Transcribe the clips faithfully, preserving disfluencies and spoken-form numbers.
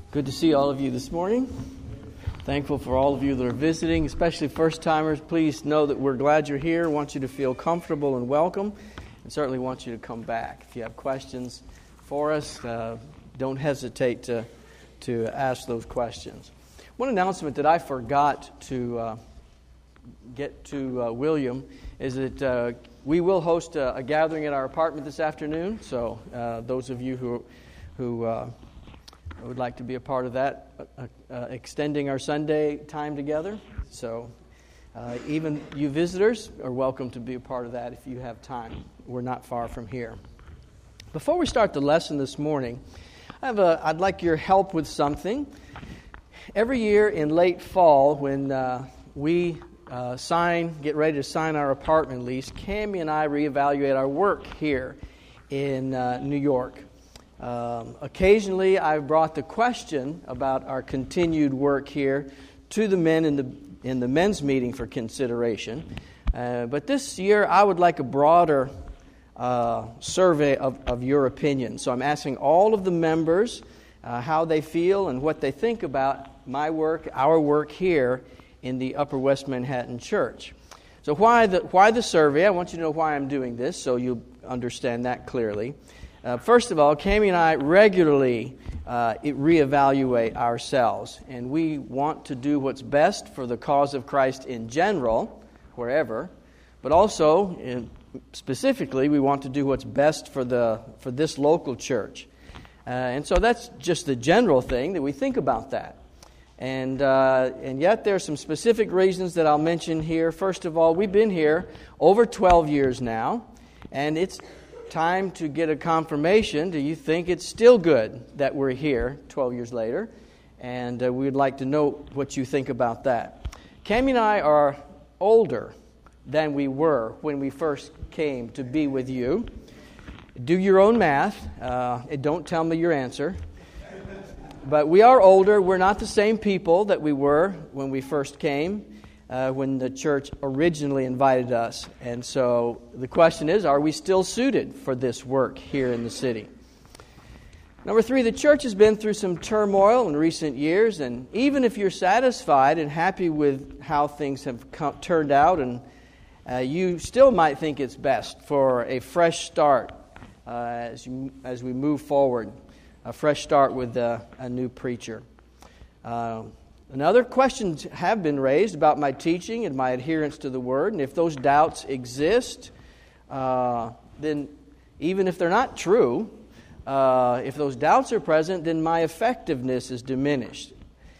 Good to see all of you this morning. Thankful for all of you that are visiting, especially first-timers. Please know that we're glad you're here. We want you to feel comfortable and welcome, and certainly want you to come back. If you have questions for us, uh, don't hesitate to, to ask those questions. One announcement that I forgot to uh, get to uh, William is that uh, we will host a, a gathering at our apartment this afternoon. So uh, those of you who who uh, would like to be a part of that, uh, uh, extending our Sunday time together. So uh, even you visitors are welcome to be a part of that if you have time. We're not far from here. Before we start the lesson this morning, I have a, I'd like your help with something. Every year in late fall, when uh, we uh, sign, get ready to sign our apartment lease, Cammie and I reevaluate our work here in uh, New York. Um, occasionally, I've brought the question about our continued work here to the men in the in the men's meeting for consideration. Uh, but this year, I would like a broader uh, survey of, of your opinion. So I'm asking all of the members uh, how they feel and what they think about my work, our work here in the Upper West Manhattan Church. So why the why the survey? I want you to know why I'm doing this, so you'll understand that clearly. Uh, first of all, Cammie and I regularly uh, reevaluate ourselves, and we want to do what's best for the cause of Christ in general, wherever, but also, in, specifically, we want to do what's best for the for this local church. Uh, and so that's just the general thing that we think about that. And uh, and yet there are some specific reasons that I'll mention here. First of all, we've been here over twelve years now, and it's time to get a confirmation. Do you think it's still good that we're here twelve years later? And uh, we'd like to know what you think about that. Cammie and I are older than we were when we first came to be with you. Do your own math. Uh, and don't tell me your answer. But we are older. We're not the same people that we were when we first came. Uh, when the church originally invited us. And so the question is, are we still suited for this work here in the city? Number three, the church has been through some turmoil in recent years, and even if you're satisfied and happy with how things have come, turned out, and uh, you still might think it's best for a fresh start uh, as, you, as we move forward, a fresh start with uh, a new preacher. Uh, Another questions have been raised about my teaching and my adherence to the Word, and if those doubts exist, uh, then even if they're not true, uh, if those doubts are present, then my effectiveness is diminished.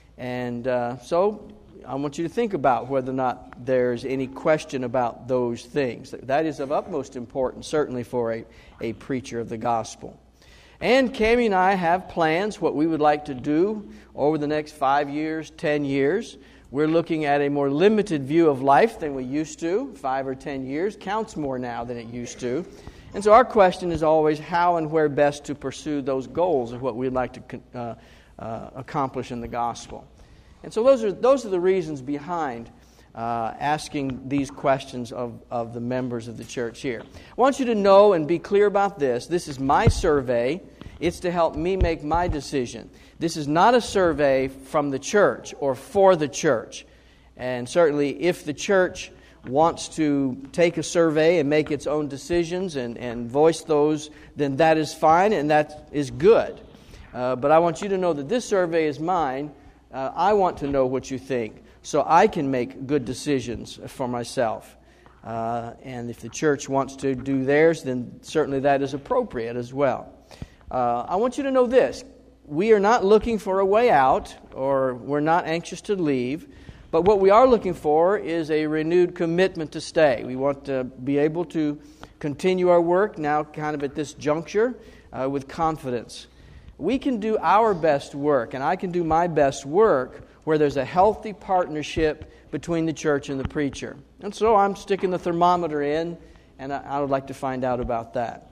And uh, so I want you to think about whether or not there's any question about those things. That is of utmost importance, certainly for a, a preacher of the gospel. And Cammie and I have plans, what we would like to do over the next five years, ten years. We're looking at a more limited view of life than we used to. Five or ten years counts more now than it used to. And so our question is always how and where best to pursue those goals of what we'd like to uh, uh, accomplish in the gospel. And so those are those are the reasons behind Uh, asking these questions of, of the members of the church here. I want you to know and be clear about this. This is my survey. It's to help me make my decision. This is not a survey from the church or for the church. And certainly if the church wants to take a survey and make its own decisions and, and voice those, then that is fine and that is good. Uh, but I want you to know that this survey is mine. Uh, I want to know what you think, so I can make good decisions for myself. Uh, and if the church wants to do theirs, then certainly that is appropriate as well. Uh, I want you to know this. We are not looking for a way out, or we're not anxious to leave. But what we are looking for is a renewed commitment to stay. We want to be able to continue our work now kind of at this juncture uh, with confidence. We can do our best work, and I can do my best work where there's a healthy partnership between the church and the preacher. And so I'm sticking the thermometer in, and I, I would like to find out about that.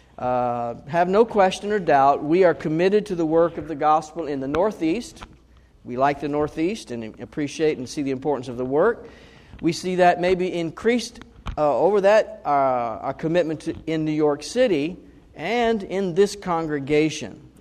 Uh, have no question or doubt, we are committed to the work of the gospel in the Northeast. We like the Northeast and appreciate and see the importance of the work. We see that maybe increased uh, over that, uh, our commitment to, in New York City and in this congregation.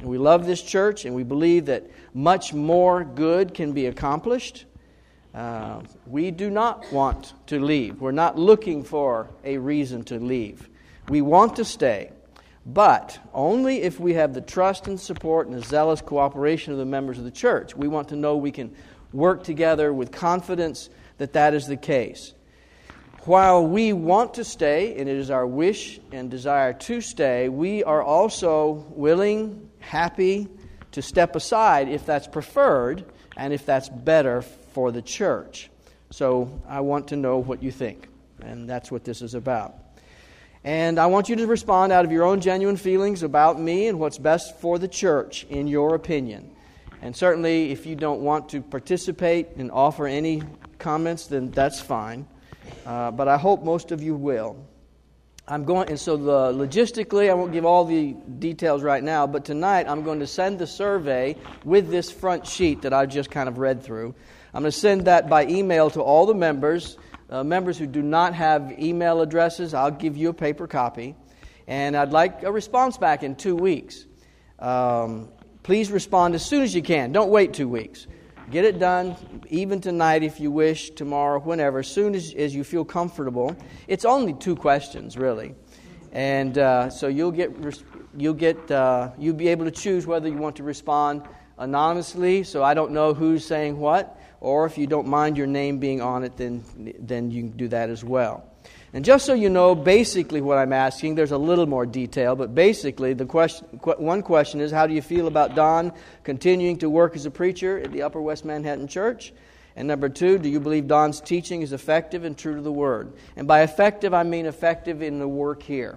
We love this church, and we believe that much more good can be accomplished. Uh, we do not want to leave. We're not looking for a reason to leave. We want to stay, but only if we have the trust and support and the zealous cooperation of the members of the church. We want to know we can work together with confidence that that is the case. While we want to stay, and it is our wish and desire to stay, we are also willing, happy to step aside if that's preferred and if that's better for the church. So I want to know what you think, and that's what this is about. And I want you to respond out of your own genuine feelings about me and what's best for the church, in your opinion. And certainly, if you don't want to participate and offer any comments, then that's fine. Uh, but I hope most of you will. I'm going, and so the logistically, I won't give all the details right now, but tonight I'm going to send the survey with this front sheet that I just kind of read through. I'm going to send that by email to all the members. Uh, members who do not have email addresses, I'll give you a paper copy. And I'd like a response back in two weeks. Um, please respond as soon as you can. Don't wait two weeks. Get it done, even tonight if you wish, tomorrow, whenever, as soon as, as you feel comfortable. It's only two questions, really. And uh, so you'll get you'll get uh, you'll be able to choose whether you want to respond anonymously, so I don't know who's saying what, or if you don't mind your name being on it, then then you can do that as well. And just so you know, basically what I'm asking, there's a little more detail, but basically the question, one question is, how do you feel about Don continuing to work as a preacher at the Upper West Manhattan Church? And number two, do you believe Don's teaching is effective and true to the Word? And by effective, I mean effective in the work here.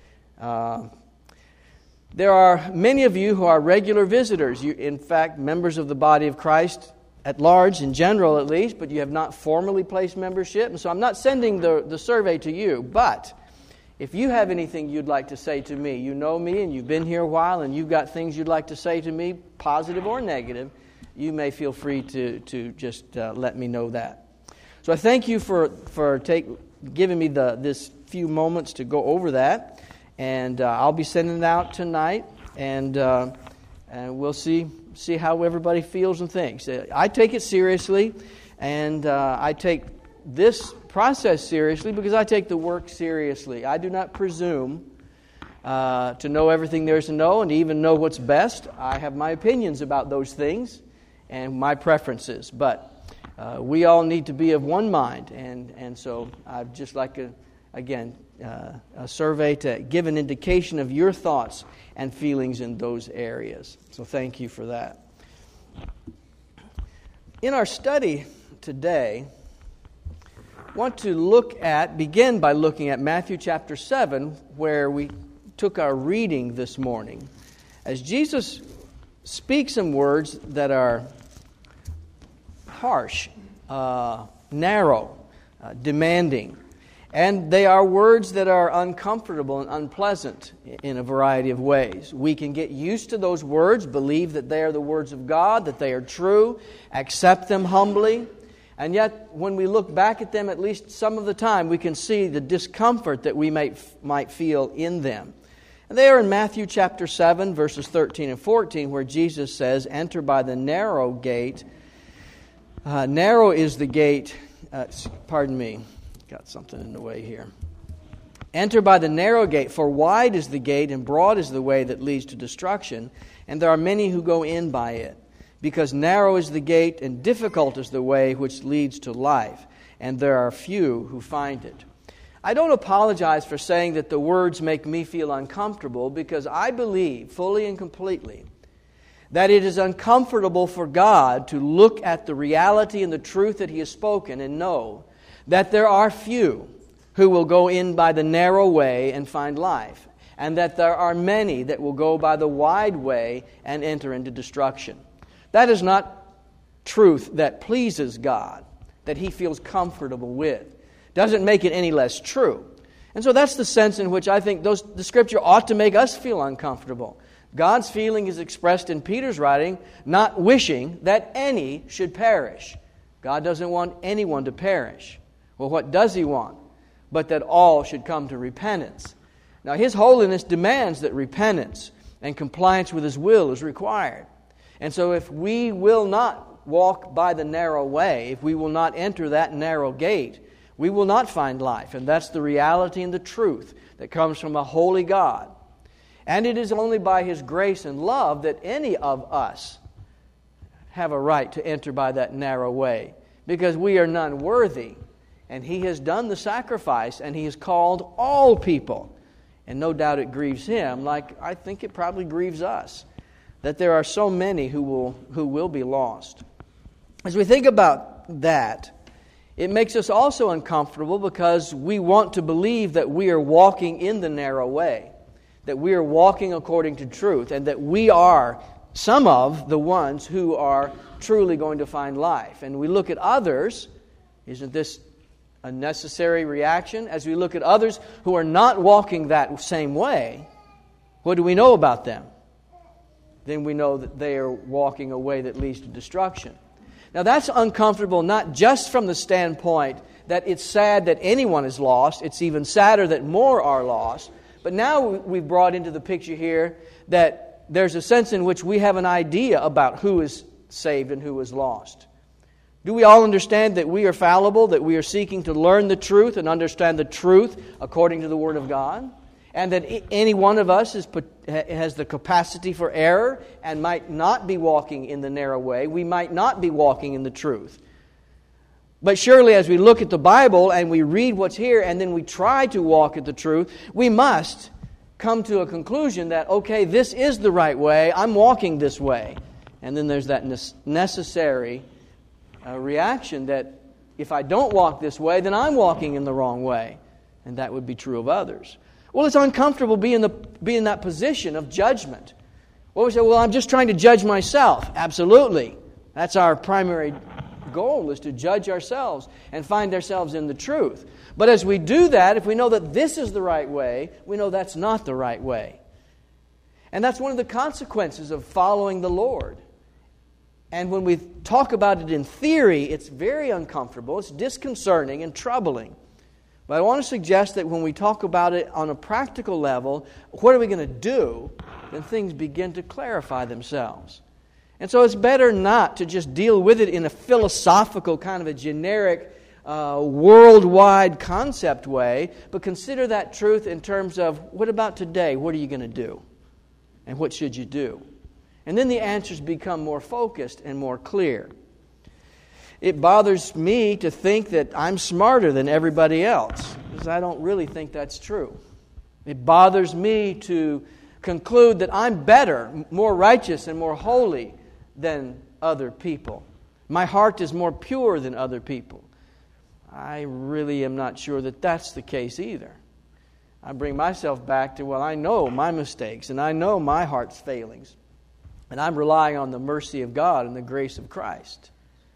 Uh, there are many of you who are regular visitors. You, in fact, members of the body of Christ at large, in general at least, but you have not formally placed membership. And so I'm not sending the, the survey to you. But if you have anything you'd like to say to me, you know me and you've been here a while and you've got things you'd like to say to me, positive or negative, you may feel free to, to just uh, let me know that. So I thank you for, for take, giving me the this few moments to go over that. And uh, I'll be sending it out tonight. And, uh, and we'll see... see how everybody feels and thinks. I take it seriously, and uh, I take this process seriously because I take the work seriously. I do not presume uh, to know everything there is to know and to even know what's best. I have my opinions about those things and my preferences, but uh, we all need to be of one mind, and, and so I'd just like, a, again, uh, a survey to give an indication of your thoughts and feelings in those areas. So thank you for that. In our study today, I want to look at, begin by looking at Matthew chapter seven, where we took our reading this morning. As Jesus speaks some words that are harsh, uh, narrow, uh, demanding, and they are words that are uncomfortable and unpleasant in a variety of ways. We can get used to those words, believe that they are the words of God, that they are true, accept them humbly. And yet, when we look back at them, at least some of the time, we can see the discomfort that we might, might feel in them. And they are in Matthew chapter seven, verses thirteen and fourteen, where Jesus says, "Enter by the narrow gate." Uh, narrow is the gate, uh, pardon me. Got something in the way here. "Enter by the narrow gate, for wide is the gate and broad is the way that leads to destruction, and there are many who go in by it. Because narrow is the gate and difficult is the way which leads to life, and there are few who find it." I don't apologize for saying that the words make me feel uncomfortable, because I believe fully and completely that it is uncomfortable for God to look at the reality and the truth that He has spoken and know that there are few who will go in by the narrow way and find life, and that there are many that will go by the wide way and enter into destruction. That is not truth that pleases God, that He feels comfortable with. Doesn't make it any less true. And so that's the sense in which I think those, the Scripture ought to make us feel uncomfortable. God's feeling is expressed in Peter's writing, not wishing that any should perish. God doesn't want anyone to perish. Well, what does He want? But that all should come to repentance. Now, His holiness demands that repentance and compliance with His will is required. And so if we will not walk by the narrow way, if we will not enter that narrow gate, we will not find life. And that's the reality and the truth that comes from a holy God. And it is only by His grace and love that any of us have a right to enter by that narrow way, because we are none worthy. And He has done the sacrifice, and He has called all people. And no doubt it grieves Him, like I think it probably grieves us, that there are so many who will who will be lost. As we think about that, it makes us also uncomfortable because we want to believe that we are walking in the narrow way, that we are walking according to truth, and that we are some of the ones who are truly going to find life. And we look at others, isn't this a necessary reaction? As we look at others who are not walking that same way, what do we know about them? Then we know that they are walking a way that leads to destruction. Now that's uncomfortable not just from the standpoint that it's sad that anyone is lost, it's even sadder that more are lost, but now we've brought into the picture here that there's a sense in which we have an idea about who is saved and who is lost. Do we all understand that we are fallible, that we are seeking to learn the truth and understand the truth according to the Word of God? And that any one of us is, has the capacity for error and might not be walking in the narrow way. We might not be walking in the truth. But surely as we look at the Bible and we read what's here and then we try to walk at the truth, we must come to a conclusion that, okay, this is the right way, I'm walking this way. And then there's that necessary uh, reaction that if I don't walk this way, then I'm walking in the wrong way. And that would be true of others. Well, it's uncomfortable being the be in that position of judgment. Well, we say, well, I'm just trying to judge myself. Absolutely. That's our primary goal, is to judge ourselves and find ourselves in the truth. But as we do that, if we know that this is the right way, we know that's not the right way. And that's one of the consequences of following the Lord. And when we talk about it in theory, it's very uncomfortable, it's disconcerting and troubling. But I want to suggest that when we talk about it on a practical level, what are we going to do? Then things begin to clarify themselves. And so it's better not to just deal with it in a philosophical kind of a generic, uh, worldwide concept way, but consider that truth in terms of, what about today? What are you going to do? And what should you do? And then the answers become more focused and more clear. It bothers me to think that I'm smarter than everybody else, because I don't really think that's true. It bothers me to conclude that I'm better, more righteous, and more holy than other people. My heart is more pure than other people. I really am not sure that that's the case either. I bring myself back to, well, I know my mistakes, and I know my heart's failings, and I'm relying on the mercy of God and the grace of Christ.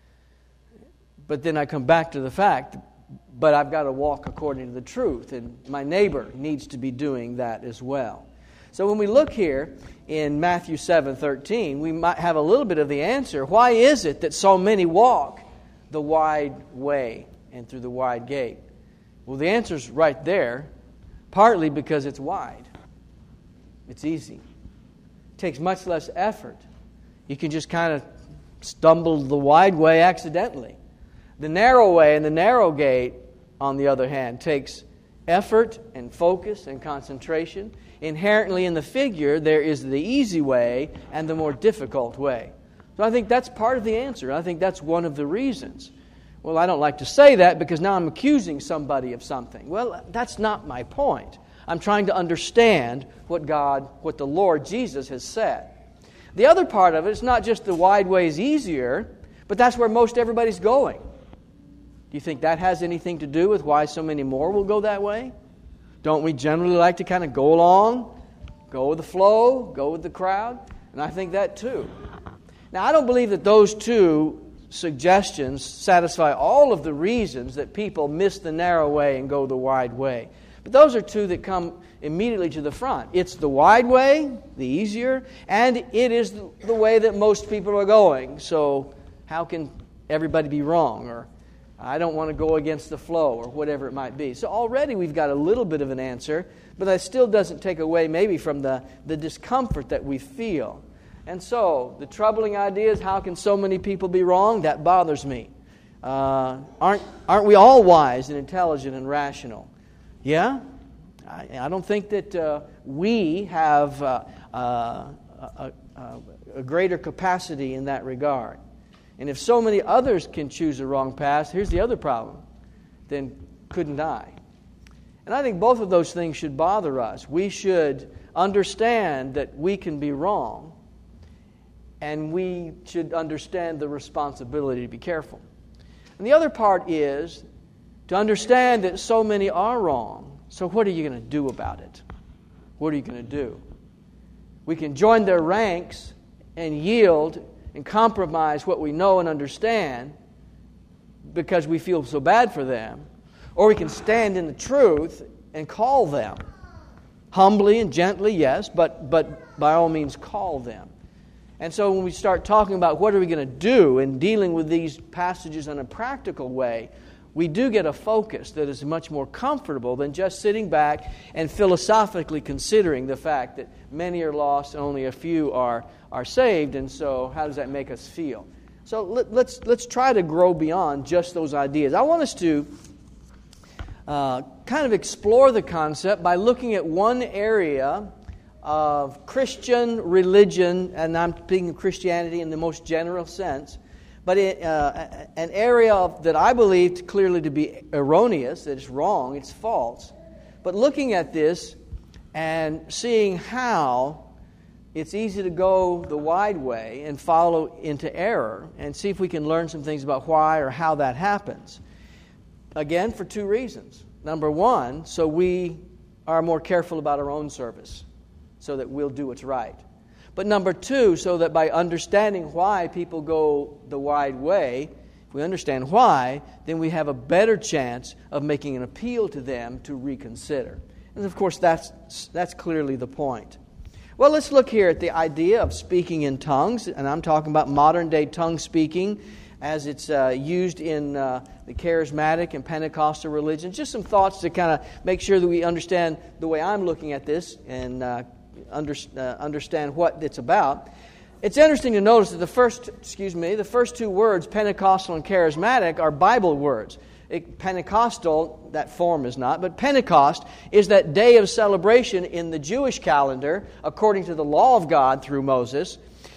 But then I come back to the fact, but I've got to walk according to the truth, and my neighbor needs to be doing that as well. So when we look here in Matthew seven thirteen, we might have a little bit of the answer. Why is it that so many walk the wide way and through the wide gate? Well, the answer's right there, partly because it's wide. It's easy. It takes much less effort. You can just kind of stumble the wide way accidentally. The narrow way and the narrow gate, on the other hand, takes effort and focus and concentration. Inherently in the figure, there is the easy way and the more difficult way. So I think that's part of the answer. I think that's one of the reasons. Well, I don't like to say that because now I'm accusing somebody of something. Well, that's not my point. I'm trying to understand what God, what the Lord Jesus has said. The other part of it is not just the wide way is easier, but that's where most everybody's going. Do you think that has anything to do with why so many more will go that way? Don't we generally like to kind of go along, go with the flow, go with the crowd? And I think that too. Now, I don't believe that those two suggestions satisfy all of the reasons that people miss the narrow way and go the wide way. But those are two that come immediately to the front. It's the wide way, the easier, and it is the way that most people are going. So how can everybody be wrong? Or I don't want to go against the flow, or whatever it might be. So already we've got a little bit of an answer, but that still doesn't take away maybe from the, the discomfort that we feel. And so, the troubling idea is, how can so many people be wrong? That bothers me. Uh, aren't, aren't we all wise and intelligent and rational? Yeah? I, I don't think that uh, we have uh, uh, a, a, a greater capacity in that regard. And if so many others can choose the wrong path, here's the other problem. Then couldn't I? And I think both of those things should bother us. We should understand that we can be wrong, and we should understand the responsibility to be careful. And the other part is to understand that so many are wrong. So what are you going to do about it? What are you going to do? We can join their ranks and yield and compromise what we know and understand because we feel so bad for them. Or we can stand in the truth and call them. Humbly and gently, yes, but, but by all means call them. And so when we start talking about what are we going to do in dealing with these passages in a practical way, we do get a focus that is much more comfortable than just sitting back and philosophically considering the fact that many are lost and only a few are, are saved. And so how does that make us feel? So let, let's, let's try to grow beyond just those ideas. I want us to uh, kind of explore the concept by looking at one area of Christian religion, and I'm speaking of Christianity in the most general sense, but it, uh, an area of, that I believe clearly to be erroneous, that it's wrong, it's false. But looking at this and seeing how it's easy to go the wide way and follow into error, and see if we can learn some things about why or how that happens. Again, for two reasons. Number one, so we are more careful about our own service, so that we'll do what's right. But number two, so that by understanding why people go the wide way, if we understand why, then we have a better chance of making an appeal to them to reconsider. And of course, that's that's clearly the point. Well, let's look here at the idea of speaking in tongues, and I'm talking about modern-day tongue speaking as it's uh, used in uh, the charismatic and Pentecostal religions. Just some thoughts to kind of make sure that we understand the way I'm looking at this and uh, Under, uh, understand what it's about. It's interesting to notice that the first, excuse me, the first two words, Pentecostal and charismatic, are Bible words. It, Pentecostal, that form is not, but Pentecost is that day of celebration in the Jewish calendar, according to the law of God through Moses,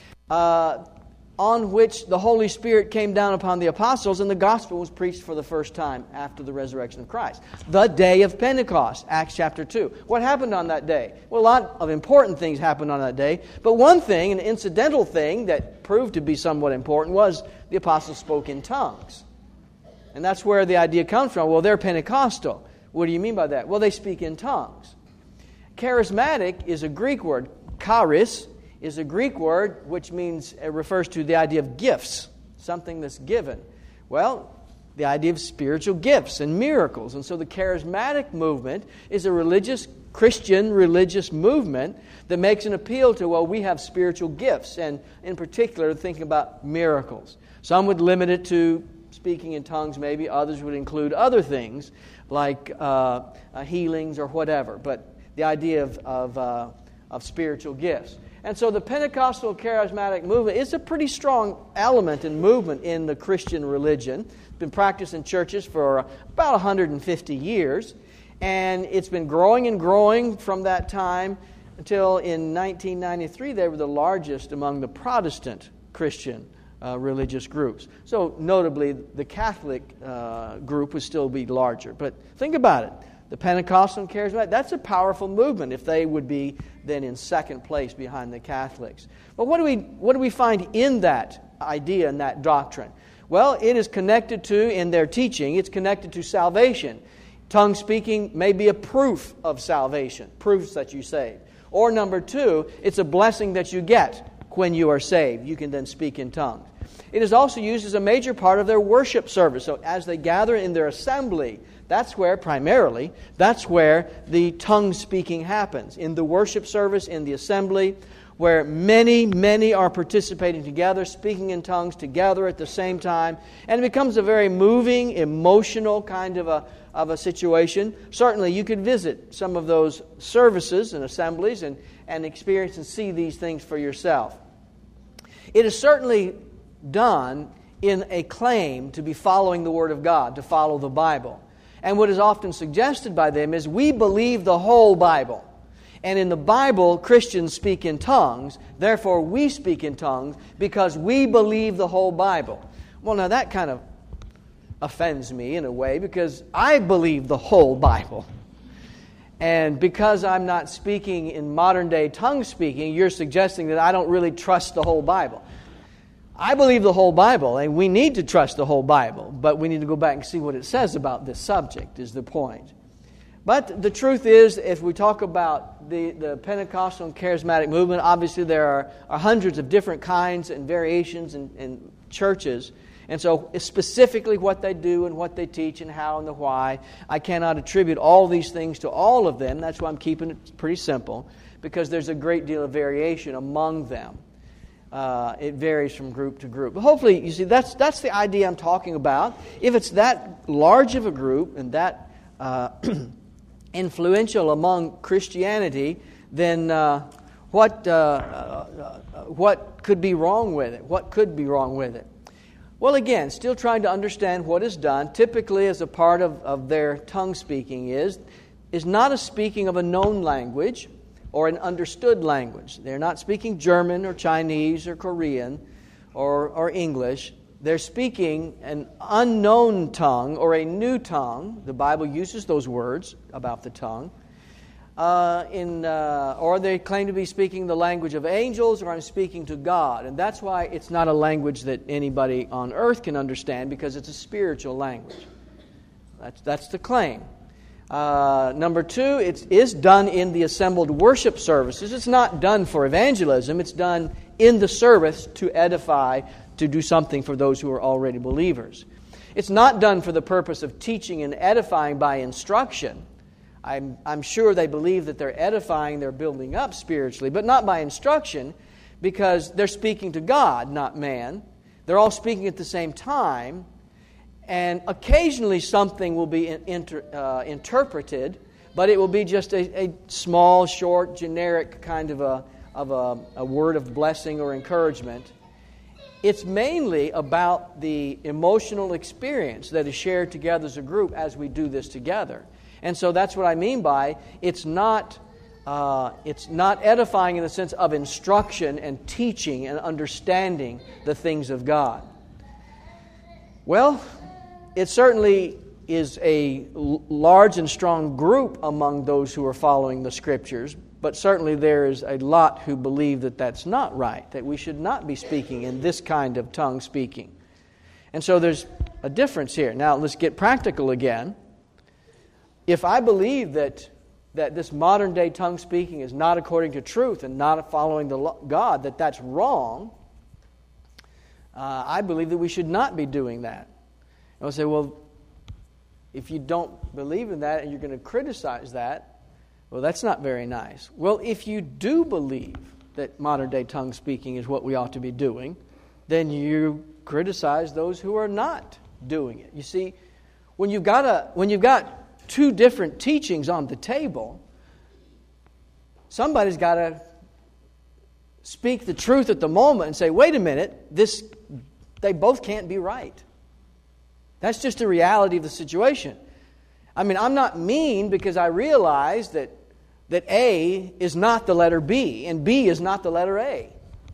uh, on which the Holy Spirit came down upon the apostles and the gospel was preached for the first time after the resurrection of Christ. The day of Pentecost, Acts chapter two. What happened on that day? Well, a lot of important things happened on that day, but one thing, an incidental thing that proved to be somewhat important, was the apostles spoke in tongues. And that's where the idea comes from. Well, they're Pentecostal. What do you mean by that? Well, they speak in tongues. Charismatic is a Greek word, charis, is a Greek word which means, it refers to the idea of gifts, something that's given. Well, the idea of spiritual gifts and miracles. And so the charismatic movement is a religious, Christian religious movement that makes an appeal to, well, we have spiritual gifts, and in particular, thinking about miracles. Some would limit it to speaking in tongues, maybe. Others would include other things like uh, uh, healings or whatever. But the idea of, of, uh, of spiritual gifts. And so the Pentecostal charismatic movement is a pretty strong element and movement in the Christian religion. It's been practiced in churches for about one hundred fifty years. And it's been growing and growing from that time until in nineteen ninety-three they were the largest among the Protestant Christian uh, religious groups. So notably the Catholic uh, group would still be larger. But think about it. The Pentecostal and Charismatic, that's a powerful movement if they would be then in second place behind the Catholics. But what do we what do we find in that idea and that doctrine? Well, it is connected to, in their teaching, it's connected to salvation. Tongue speaking may be a proof of salvation, proofs that you saved. Or number two, it's a blessing that you get when you are saved. You can then speak in tongues. It is also used as a major part of their worship service. So as they gather in their assembly, that's where, primarily, that's where the tongue speaking happens. In the worship service, in the assembly, where many, many are participating together, speaking in tongues together at the same time. And it becomes a very moving, emotional kind of a, of a situation. Certainly you could visit some of those services and assemblies and, and experience and see these things for yourself. It is certainly done in a claim to be following the Word of God, to follow the Bible. And what is often suggested by them is we believe the whole Bible. And in the Bible, Christians speak in tongues. Therefore, we speak in tongues because we believe the whole Bible. Well, now that kind of offends me in a way because I believe the whole Bible. And because I'm not speaking in modern day tongue speaking, you're suggesting that I don't really trust the whole Bible. I believe the whole Bible, and we need to trust the whole Bible, but we need to go back and see what it says about this subject, is the point. But the truth is, if we talk about the, the Pentecostal and charismatic movement, obviously there are, are hundreds of different kinds and variations in, in churches. And so specifically what they do and what they teach and how and the why, I cannot attribute all these things to all of them. That's why I'm keeping it pretty simple, because there's a great deal of variation among them. Uh, it varies from group to group. But hopefully, you see, that's that's the idea I'm talking about. If it's that large of a group and that uh, influential among Christianity, then uh, what uh, uh, what could be wrong with it? What could be wrong with it? Well, again, still trying to understand what is done, typically as a part of, of their tongue speaking is, is not a speaking of a known language or an understood language. They're not speaking German or Chinese or Korean or, or English. They're speaking an unknown tongue or a new tongue. The Bible uses those words about the tongue. Uh, in, uh, or they claim to be speaking the language of angels, or I'm speaking to God. And that's why it's not a language that anybody on earth can understand, because it's a spiritual language. That's, that's the claim. Uh, number two, it is done in the assembled worship services. It's not done for evangelism. It's done in the service to edify, to do something for those who are already believers. It's not done for the purpose of teaching and edifying by instruction. I'm, I'm sure they believe that they're edifying, they're building up spiritually, but not by instruction, because they're speaking to God, not man. They're all speaking at the same time, and occasionally something will be inter, uh, interpreted, but it will be just a, a small, short, generic kind of a, of a, a word of blessing or encouragement. It's mainly about the emotional experience that is shared together as a group as we do this together. And so that's what I mean by it's not uh, it's not edifying in the sense of instruction and teaching and understanding the things of God. Well, it certainly is a l- large and strong group among those who are following the Scriptures, but certainly there is a lot who believe that that's not right, that we should not be speaking in this kind of tongue speaking. And so there's a difference here. Now let's get practical again. If I believe that that this modern day tongue speaking is not according to truth and not following the lo- God, that that's wrong, uh, I believe that we should not be doing that. And I'll say, well, if you don't believe in that and you're going to criticize that, well, that's not very nice. Well, if you do believe that modern day tongue speaking is what we ought to be doing, then you criticize those who are not doing it. You see, when you've got a when you've got two different teachings on the table, somebody's got to speak the truth at the moment and say, wait a minute, this they both can't be right. That's just the reality of the situation. I mean, I'm not mean because I realize that that A is not the letter B and B is not the letter A.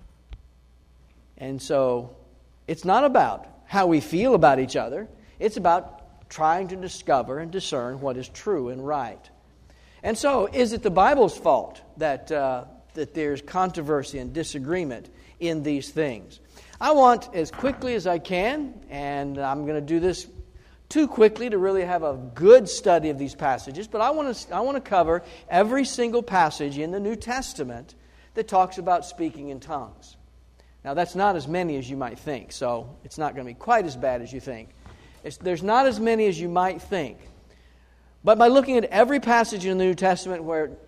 And so it's not about how we feel about each other. It's about trying to discover and discern what is true and right. And so, is it the Bible's fault that uh, that there's controversy and disagreement in these things? I want, as quickly as I can, and I'm going to do this too quickly to really have a good study of these passages, but I want to I want to cover every single passage in the New Testament that talks about speaking in tongues. Now, that's not as many as you might think, so it's not going to be quite as bad as you think. It's, there's not as many as you might think. But by looking at every passage in the New Testament where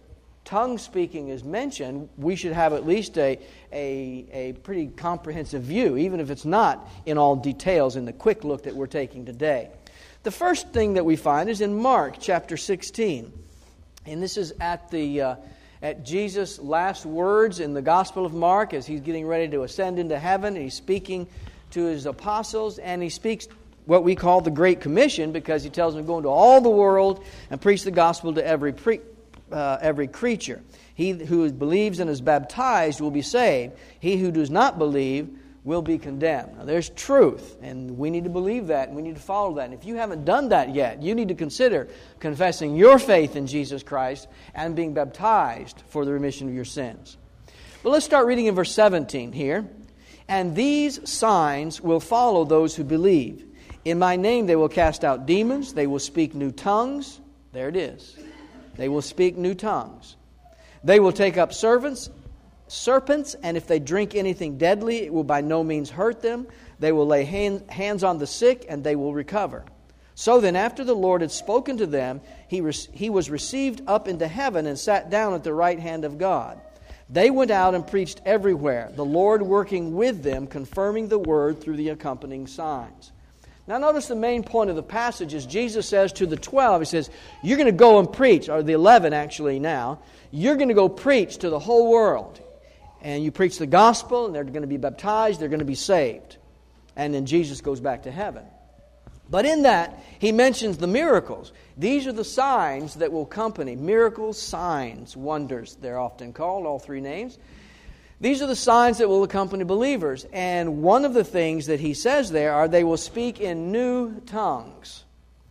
tongue speaking is mentioned, we should have at least a, a, a pretty comprehensive view, even if it's not in all details in the quick look that we're taking today. The first thing that we find is in Mark chapter sixteen. And this is at the uh, at Jesus' last words in the Gospel of Mark as he's getting ready to ascend into heaven. He's speaking to his apostles, and he speaks what we call the Great Commission, because he tells them to go into all the world and preach the gospel to every pre, uh, every creature. He who believes and is baptized will be saved. He who does not believe will be condemned. Now, there's truth, and we need to believe that, and we need to follow that. And if you haven't done that yet, you need to consider confessing your faith in Jesus Christ and being baptized for the remission of your sins. But let's start reading in verse seventeen here. And these signs will follow those who believe. In my name they will cast out demons. They will speak new tongues. There it is. They will speak new tongues. They will take up servants. serpents, and if they drink anything deadly, it will by no means hurt them. They will lay hand, hands on the sick, and they will recover. So then, after the Lord had spoken to them, he, re- he was received up into heaven and sat down at the right hand of God. They went out and preached everywhere, the Lord working with them, confirming the word through the accompanying signs. Now notice the main point of the passage is Jesus says to the twelve, He says, you're going to go and preach, or the eleven actually now, you're going to go preach to the whole world. And you preach the gospel, and they're going to be baptized, they're going to be saved. And then Jesus goes back to heaven. But in that, He mentions the miracles. These are the signs that will accompany. Miracles, signs, wonders, they're often called, all three names. These are the signs that will accompany believers. And one of the things that He says there are they will speak in new tongues.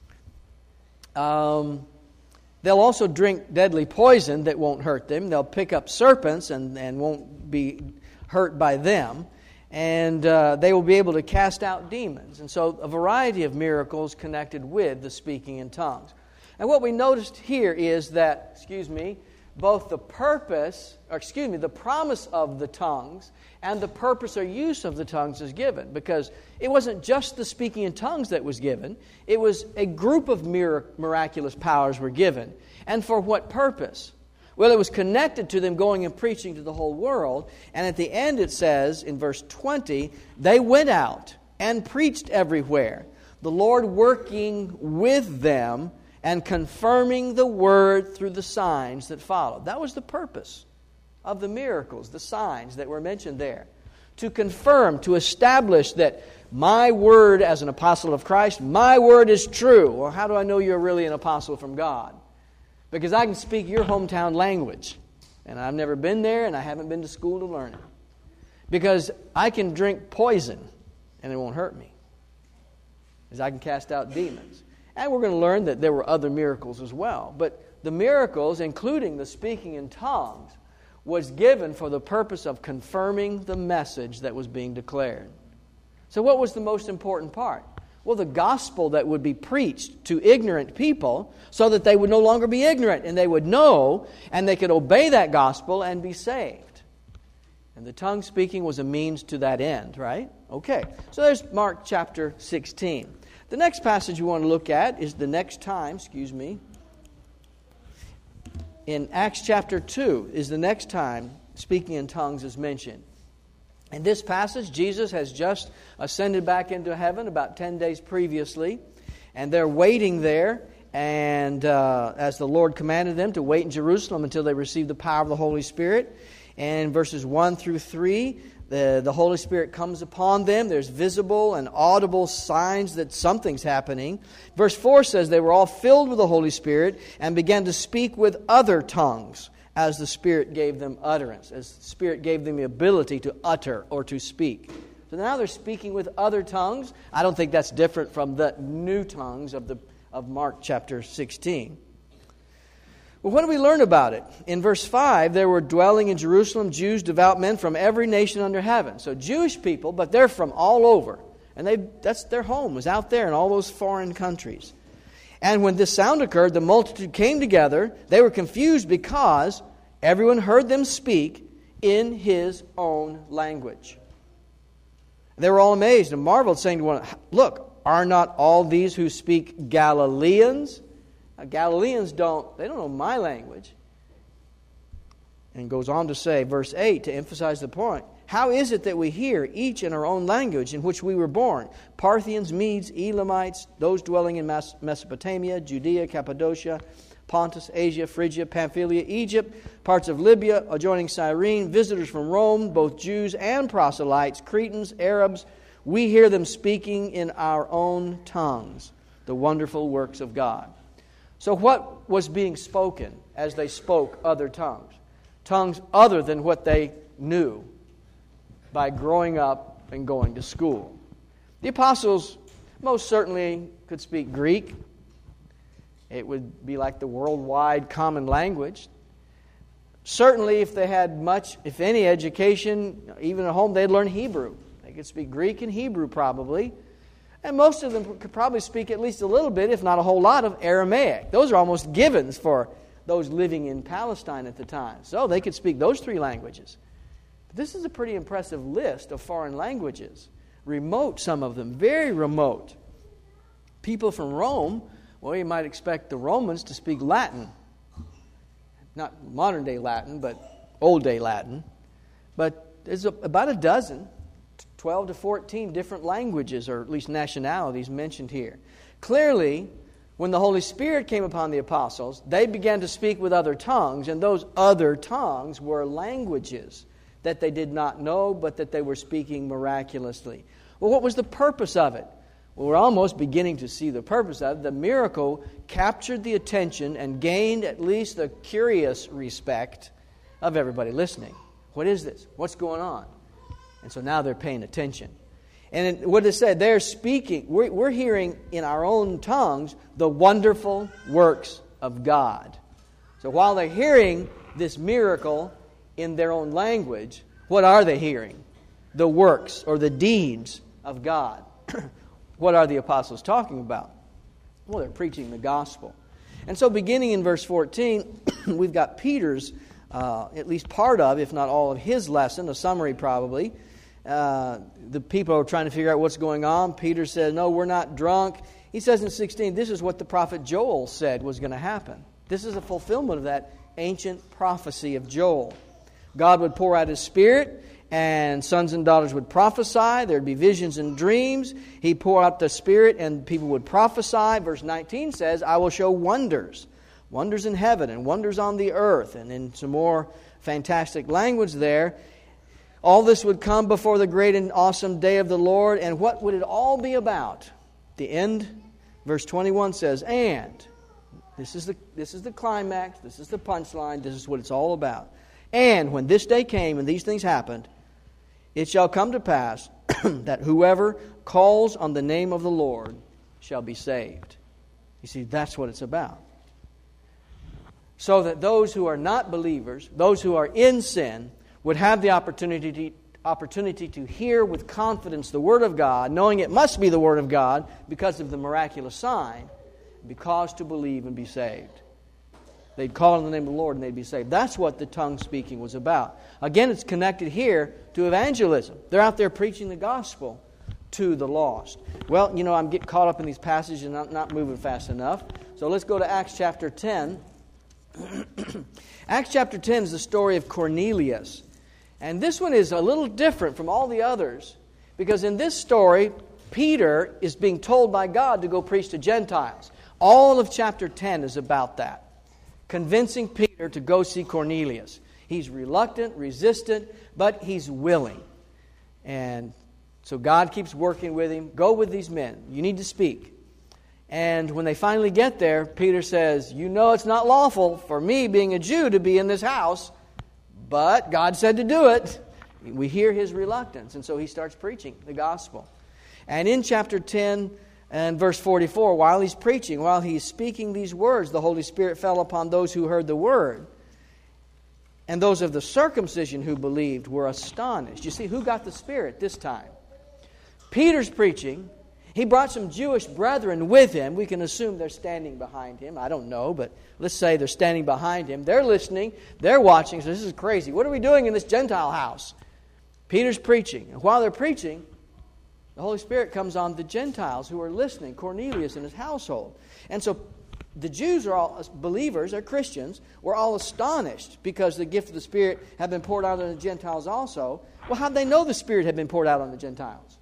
Um... They'll also drink deadly poison that won't hurt them. They'll pick up serpents and, and won't be hurt by them. And uh, they will be able to cast out demons. And so a variety of miracles connected with the speaking in tongues. And what we noticed here is that, excuse me, both the purpose, or excuse me, the promise of the tongues and the purpose or use of the tongues is given. Because it wasn't just the speaking in tongues that was given. It was a group of mirac- miraculous powers were given. And for what purpose? Well, it was connected to them going and preaching to the whole world. And at the end it says, in verse twenty, they went out and preached everywhere, the Lord working with them and confirming the word through the signs that followed. That was the purpose of the miracles, the signs that were mentioned there. To confirm, to establish that my word as an apostle of Christ, my word is true. Well, how do I know you're really an apostle from God? Because I can speak your hometown language. And I've never been there, and I haven't been to school to learn it. Because I can drink poison, and it won't hurt me. Because I can cast out demons. And we're going to learn that there were other miracles as well. But the miracles, including the speaking in tongues, was given for the purpose of confirming the message that was being declared. So what was the most important part? Well, the gospel that would be preached to ignorant people so that they would no longer be ignorant and they would know and they could obey that gospel and be saved. And the tongue speaking was a means to that end, right? Okay, so there's Mark chapter sixteen. The next passage we want to look at is the next time, excuse me, in Acts chapter two is the next time speaking in tongues is mentioned. In this passage, Jesus has just ascended back into heaven about ten days previously, and they're waiting there, and uh, as the Lord commanded them to wait in Jerusalem until they receive the power of the Holy Spirit. And verses one through three, the, the Holy Spirit comes upon them. There's visible and audible signs that something's happening. Verse four says they were all filled with the Holy Spirit and began to speak with other tongues as the Spirit gave them utterance, as the Spirit gave them the ability to utter or to speak. So now they're speaking with other tongues. I don't think that's different from the new tongues of the of Mark chapter sixteen. Well, what do we learn about it? In verse five, there were dwelling in Jerusalem Jews, devout men from every nation under heaven. So Jewish people, but they're from all over. And they that's their home, was out there in all those foreign countries. And when this sound occurred, the multitude came together. They were confused because everyone heard them speak in his own language. They were all amazed and marveled, saying to one another, look, are not all these who speak Galileans? Now, Galileans don't, they don't know my language. And goes on to say, verse eight, to emphasize the point, how is it that we hear each in our own language in which we were born? Parthians, Medes, Elamites, those dwelling in Mesopotamia, Judea, Cappadocia, Pontus, Asia, Phrygia, Pamphylia, Egypt, parts of Libya, adjoining Cyrene, visitors from Rome, both Jews and proselytes, Cretans, Arabs, we hear them speaking in our own tongues the wonderful works of God. So what was being spoken as they spoke other tongues? Tongues other than what they knew by growing up and going to school. The apostles most certainly could speak Greek. It would be like the worldwide common language. Certainly, if they had much, if any education, even at home, they'd learn Hebrew. They could speak Greek and Hebrew probably. And most of them could probably speak at least a little bit, if not a whole lot, of Aramaic. Those are almost givens for those living in Palestine at the time. So they could speak those three languages. But this is a pretty impressive list of foreign languages. Remote, some of them, very remote. People from Rome, well, you might expect the Romans to speak Latin. Not modern-day Latin, but old-day Latin. But there's a, about a dozen, twelve to fourteen different languages, or at least nationalities, mentioned here. Clearly, when the Holy Spirit came upon the apostles, they began to speak with other tongues, and those other tongues were languages that they did not know, but that they were speaking miraculously. Well, what was the purpose of it? Well, we're almost beginning to see the purpose of it. The miracle captured the attention and gained at least the curious respect of everybody listening. What is this? What's going on? And so now they're paying attention. And it, what it said, they're speaking, we're, we're hearing in our own tongues the wonderful works of God. So while they're hearing this miracle in their own language, what are they hearing? The works or the deeds of God. What are the apostles talking about? Well, they're preaching the gospel. And so beginning in verse fourteen, we've got Peter's, uh, at least part of, if not all of his lesson, a summary probably. Uh, the people are trying to figure out what's going on. Peter says, no, we're not drunk. He says in sixteen, this is what the prophet Joel said was going to happen. This is a fulfillment of that ancient prophecy of Joel. God would pour out His Spirit, and sons and daughters would prophesy. There'd be visions and dreams. He'd pour out the Spirit, and people would prophesy. Verse nineteen says, I will show wonders. Wonders in heaven and wonders on the earth. And in some more fantastic language there. All this would come before the great and awesome day of the Lord. And what would it all be about? The end, verse twenty-one says, and, this is the this is the climax, this is the punchline, this is what it's all about. And when this day came and these things happened, it shall come to pass that whoever calls on the name of the Lord shall be saved. You see, that's what it's about. So that those who are not believers, those who are in sin, would have the opportunity to, opportunity to hear with confidence the Word of God, knowing it must be the Word of God because of the miraculous sign, because to believe and be saved. They'd call on the name of the Lord and they'd be saved. That's what the tongue speaking was about. Again, it's connected here to evangelism. They're out there preaching the gospel to the lost. Well, you know, I'm getting caught up in these passages and not, not moving fast enough. So let's go to Acts chapter ten. Acts chapter ten is the story of Cornelius. And this one is a little different from all the others, because in this story, Peter is being told by God to go preach to Gentiles. All of chapter ten is about that. Convincing Peter to go see Cornelius. He's reluctant, resistant, but he's willing. And so God keeps working with him. Go with these men. You need to speak. And when they finally get there, Peter says, you know it's not lawful for me, being a Jew, to be in this house, but God said to do it. We hear his reluctance, and so he starts preaching the gospel. And in chapter ten and verse forty-four, while he's preaching, while he's speaking these words, the Holy Spirit fell upon those who heard the word. And those of the circumcision who believed were astonished. You see, who got the Spirit this time? Peter's preaching. He brought some Jewish brethren with him. We can assume they're standing behind him. I don't know, but let's say they're standing behind him. They're listening. They're watching. So this is crazy. What are we doing in this Gentile house? Peter's preaching. And while they're preaching, the Holy Spirit comes on the Gentiles who are listening, Cornelius and his household. And so the Jews are all believers, they're Christians, were all astonished because the gift of the Spirit had been poured out on the Gentiles also. Well, how did they know the Spirit had been poured out on the Gentiles?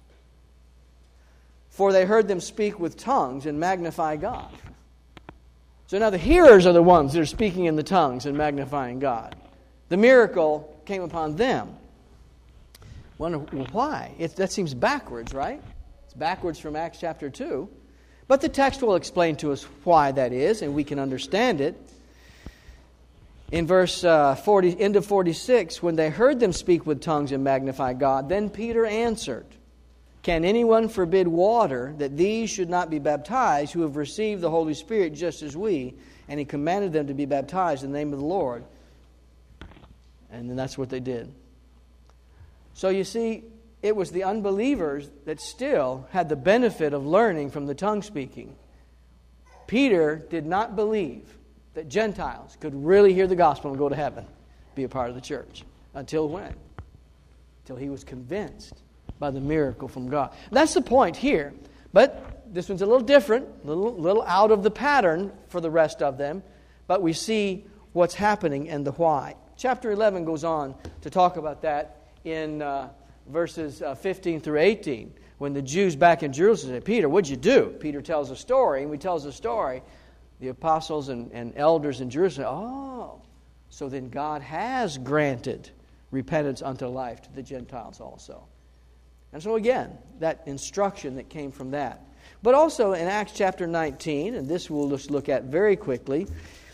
For they heard them speak with tongues and magnify God. So now the hearers are the ones that are speaking in the tongues and magnifying God. The miracle came upon them. Wonder why? It, that seems backwards, right? It's backwards from Acts chapter two. But the text will explain to us why that is, and we can understand it. In verse uh, forty, end of forty-six, when they heard them speak with tongues and magnify God, then Peter answered, "Can anyone forbid water that these should not be baptized who have received the Holy Spirit just as we?" And he commanded them to be baptized in the name of the Lord. And then that's what they did. So you see, it was the unbelievers that still had the benefit of learning from the tongue speaking. Peter did not believe that Gentiles could really hear the gospel and go to heaven, be a part of the church. Until when? Until he was convinced by the miracle from God. That's the point here. But this one's a little different, a little, little out of the pattern for the rest of them. But we see what's happening and the why. Chapter eleven goes on to talk about that in uh, verses uh, fifteen through eighteen. When the Jews back in Jerusalem say, "Peter, what'd you do?" Peter tells a story, and when he tells a story, the apostles and, and elders in Jerusalem, "Oh, so then God has granted repentance unto life to the Gentiles also." And so again, that instruction that came from that. But also in Acts chapter nineteen, and this we'll just look at very quickly,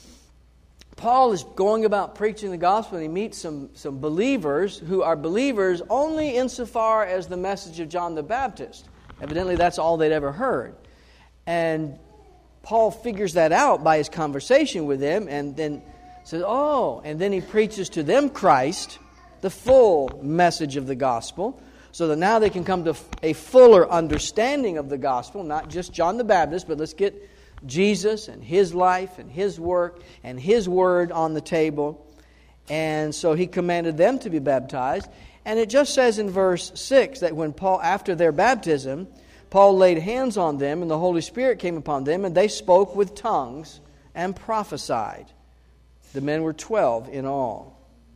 Paul is going about preaching the gospel, and he meets some, some believers who are believers only insofar as the message of John the Baptist. Evidently, that's all they'd ever heard. And Paul figures that out by his conversation with them, and then says, oh, and then he preaches to them Christ, the full message of the gospel, so that now they can come to a fuller understanding of the gospel, not just John the Baptist, but let's get Jesus and His life and His work and His word on the table. And so he commanded them to be baptized. And it just says in verse six that when Paul, after their baptism, Paul laid hands on them and the Holy Spirit came upon them and they spoke with tongues and prophesied. The men were twelve in all.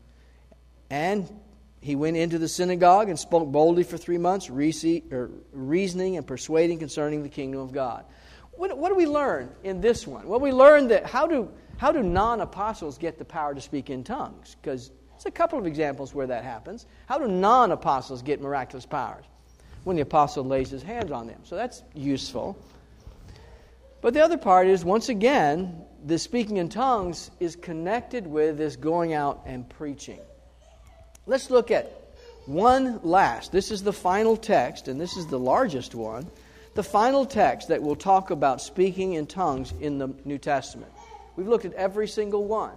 And he went into the synagogue and spoke boldly for three months, reasoning and persuading concerning the kingdom of God. What, what do we learn in this one? Well, we learn that how do how do non-apostles get the power to speak in tongues? Because there's a couple of examples where that happens. How do non-apostles get miraculous powers? When the apostle lays his hands on them. So that's useful. But the other part is, once again, the speaking in tongues is connected with this going out and preaching. Let's look at one last. This is the final text, and this is the largest one. The final text that will talk about speaking in tongues in the New Testament. We've looked at every single one.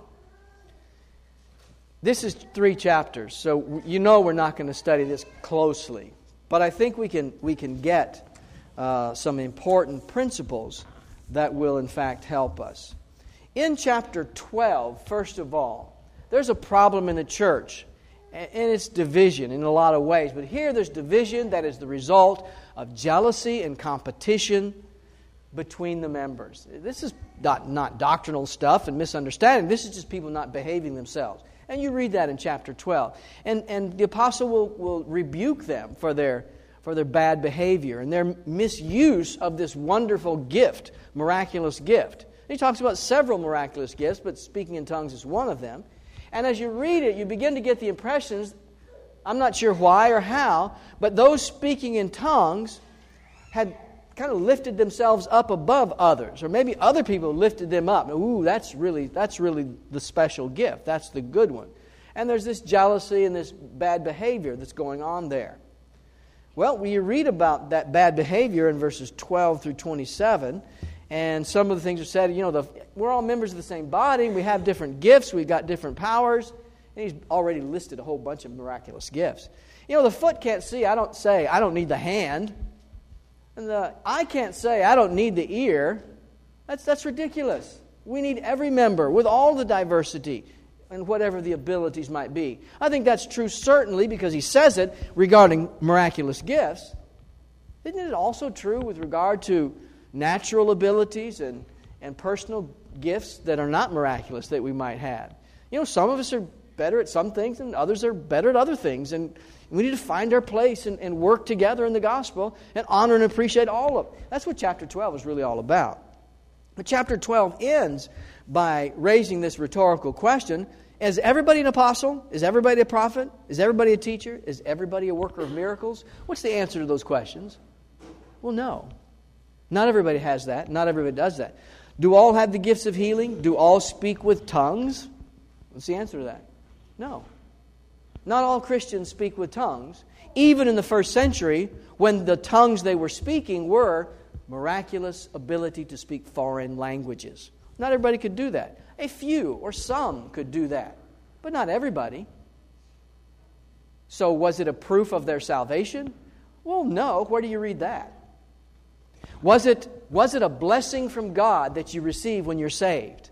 This is three chapters, so you know we're not going to study this closely. But I think we can we can get uh, some important principles that will in fact help us. In chapter twelve, first of all, there's a problem in the church. And it's division in a lot of ways. But here there's division that is the result of jealousy and competition between the members. This is not, not doctrinal stuff and misunderstanding. This is just people not behaving themselves. And you read that in chapter twelve. And, and the apostle will, will rebuke them for their, for their bad behavior and their misuse of this wonderful gift, miraculous gift. He talks about several miraculous gifts, but speaking in tongues is one of them. And as you read it, you begin to get the impressions, I'm not sure why or how, but those speaking in tongues had kind of lifted themselves up above others. Or maybe other people lifted them up. Ooh, that's really, that's really the special gift. That's the good one. And there's this jealousy and this bad behavior that's going on there. Well, we read about that bad behavior in verses twelve through twenty-seven. And some of the things are said, you know, the, we're all members of the same body. We have different gifts. We've got different powers. And he's already listed a whole bunch of miraculous gifts. You know, the foot can't see. I don't say, I don't need the hand. And the eye can't say, I don't need the ear. That's, that's ridiculous. We need every member with all the diversity and whatever the abilities might be. I think that's true certainly because he says it regarding miraculous gifts. Isn't it also true with regard to natural abilities and, and personal gifts that are not miraculous that we might have. You know, some of us are better at some things and others are better at other things. And we need to find our place and, and work together in the gospel and honor and appreciate all of it. That's what chapter twelve is really all about. But chapter twelve ends by raising this rhetorical question: is everybody an apostle? Is everybody a prophet? Is everybody a teacher? Is everybody a worker of miracles? What's the answer to those questions? Well, no. Not everybody has that. Not everybody does that. Do all have the gifts of healing? Do all speak with tongues? What's the answer to that? No. Not all Christians speak with tongues. Even in the first century, when the tongues they were speaking were miraculous ability to speak foreign languages. Not everybody could do that. A few or some could do that, but not everybody. So was it a proof of their salvation? Well, no. Where do you read that? Was it, was it a blessing from God that you receive when you're saved?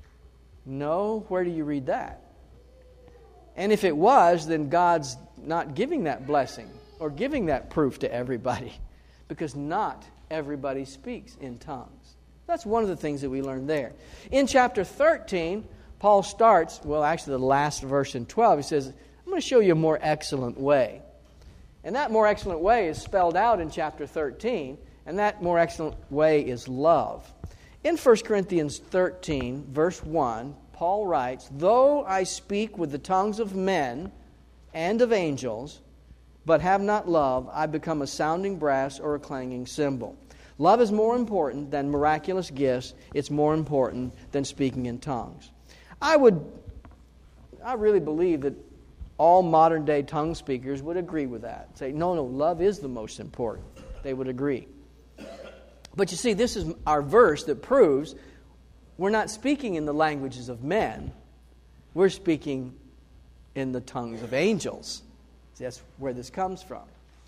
No. Where do you read that? And if it was, then God's not giving that blessing or giving that proof to everybody, because not everybody speaks in tongues. That's one of the things that we learned there. In chapter thirteen, Paul starts, well, actually the last verse in twelve, he says, I'm going to show you a more excellent way. And that more excellent way is spelled out in chapter thirteen, and that more excellent way is love. In First Corinthians thirteen, verse one, Paul writes, though I speak with the tongues of men and of angels, but have not love, I become a sounding brass or a clanging cymbal. Love is more important than miraculous gifts. It's more important than speaking in tongues. I would, I really believe that all modern day tongue speakers would agree with that. Say, no, no, love is the most important. They would agree. But you see, this is our verse that proves we're not speaking in the languages of men. We're speaking in the tongues of angels. See, that's where this comes from.